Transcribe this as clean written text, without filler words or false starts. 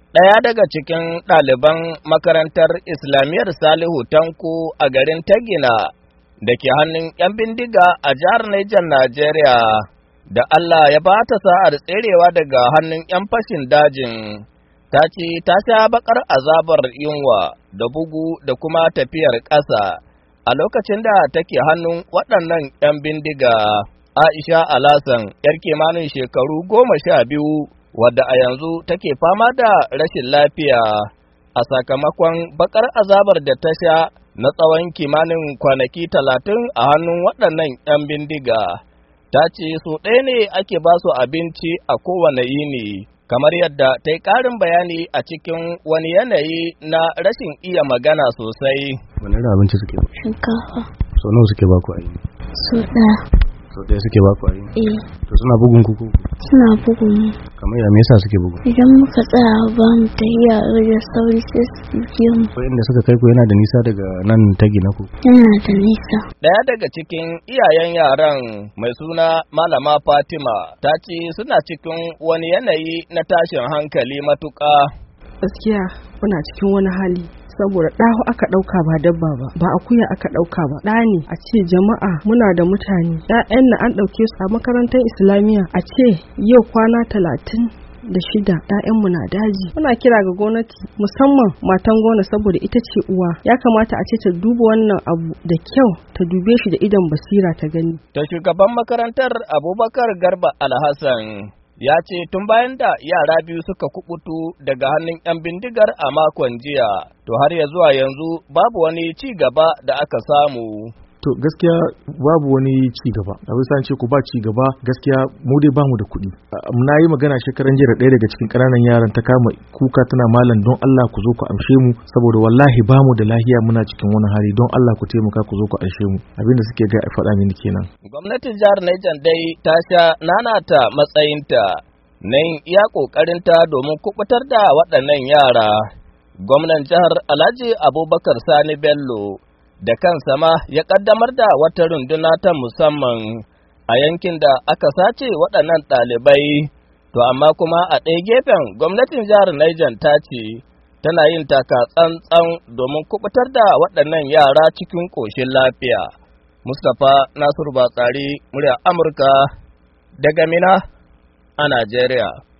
Ɗaya daga cikin ɗaliban makarantar Islamiyyar Salihu Tanko a garin Tagina da ke hannun ‘yan bindiga a jihar Nijar, Najeriya, da Allah ya ba ta sa'ar tserewa daga hannun ‘yan fashin dajin, ta ce ta sha baƙar azabar yunwa da bugu da kuma tafiyar ƙasa a lokacin da take hannun waɗannan ‘yan bindiga. Aisha Alasan, ‘yar kimanin shekaru 12, wadda a yanzu take fama da rashin lafiya a sakamakon bakar azabar da ta sha na tsawon kimanin kwanaki 30 a hannun waɗannan 'yan bindiga. Ta ce su ɗaya ne ake ba su abinci a kowane yini, kamar yadda ta yi ƙarin bayani a cikin wani yanayi na rashin iya magana sosai. Wani irin abinci suke ba? Shinkafa. Sau nawa suke ba ku a yini? Sau ɗaya. Sau ɗaya suke ba ku a yini? To suna bugun ku? Suna bugun mu. Kamar ya me yasa suke bugu? Idan muka tsaya ba mu tafiya da sauri sai su buge mu. Ko inda suka kai ku yana da nisa daga nan Tagina ku? Yana da nisa. Ɗaya daga cikin iyayen yaran mai suna Malama Fatima ta ce suna cikin wani yanayi na tashin hankali matuƙa. Gaskiya muna cikin wani hali. Saboda ɗaho aka ɗauka ba dabba ba akuya aka ɗauka ba ɗa ne a ce jama'a muna da mutane ƴaƴan na an ɗauke su a makarantar islamiyya a ce yau kwana 36 ƴaƴanmu na daji. Muna kira ga gwamnati musamman matan gona saboda ita ce uwa ya kamata a ce ta duba wannan abu da kyau ta dube shi da idon basira ta gani. Ta shugaban makarantar Abubakar Garba Alhassan ya ce tun bayan da yara biyu suka kubutu daga hannun 'yan bindigar a makon jiya, to har ya zuwa yanzu babu wani ci gaba da aka samu. To gaskiya babu wani ci gaba, a bisa ce ku ba ci gaba gaskiya mu dai bamu da kuɗi. Na yi magana shekaran jiya ɗaya daga cikin ƙananan yaran ta kama kuka tana malam don Allah ku zo ku amshe mu saboda wallahi bamu da lahiya muna cikin wani hali don Allah ku taimaka ku zo ku amshe mu abinda suke ga a faɗa mini kenan. Gwamnatin jihar Niger dai ta sha nanata matsayinta na yin iya ƙoƙarinta domin kubutar da waɗannan yara. Gwamnan jihar Alhaji Abubakar Sani Bello da kansa ma ya ƙaddamar da wata runduna ta musamman a yankin da aka sace waɗannan ɗalibai, to amma kuma a ɗaya gefen gwamnatin jihar Niger ta ce tana yin taka tsantsan domin kubutar da waɗannan yara cikin ƙoshin lafiya. Mustapha Nasiru Batsari, murya Amurka daga Mina a Najeriya.